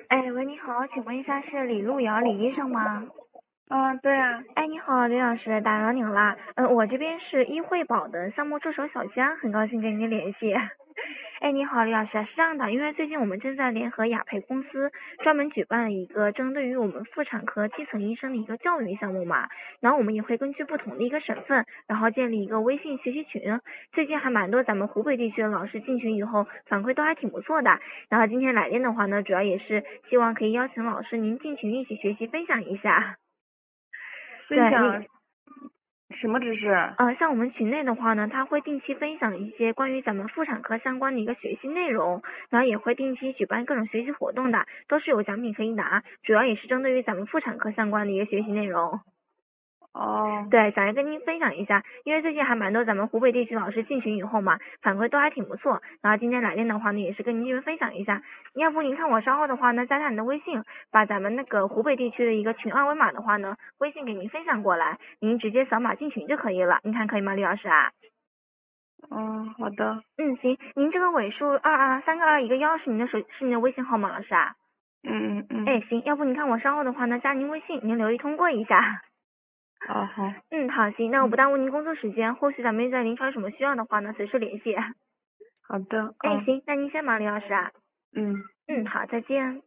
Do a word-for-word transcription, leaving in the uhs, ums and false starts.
哎，喂，你好，请问一下是李路遥李医生吗？ 嗯，对啊。 哎，你好，李老师，打扰您啦。嗯，我这边是医惠保的项目助手小江，很高兴跟您联系。哎，你好，李老师，是这样的，因为最近我们正在联合雅培公司专门举办了一个针对于我们妇产科基层医生的一个教育项目嘛，然后我们也会根据不同的一个省份，然后建立一个微信学习群。最近还蛮多咱们湖北地区的老师进群以后反馈都还挺不错的。然后今天来电的话呢，主要也是希望可以邀请老师您进群一起学习分享一下。对， 分享你什么知识？ 呃，像我们群内的话呢，他会定期分享一些关于咱们妇产科相关的一个学习内容，然后也会定期举办各种学习活动的，都是有奖品可以拿，主要也是针对于咱们妇产科相关的一个学习内容。 哦。 对，想要跟您分享一下，因为最近还蛮多咱们湖北地区老师进群以后嘛，反馈都还挺不错。然后今天来电的话呢，也是跟您这边分享一下。要不您看我稍后的话呢，加上您的微信，把咱们那个湖北地区的一个群二维码的话呢，微信给您分享过来，您直接扫码进群就可以了。您看可以吗，李老师啊？ 嗯，好的。 嗯，行，您这个尾数二二三个二一个幺是您的手是您的微信号吗，老师啊？ 嗯嗯嗯。 哎，行，要不您看我稍后的话呢，加您微信，您留意通过一下。 哦，好。 嗯，好，行，那我不耽误您工作时间，后续咱们在临床有什么需要的话呢，随时联系。 好的。 哎， 嗯行，那您先忙，李老师啊。 嗯。 嗯，好，再见。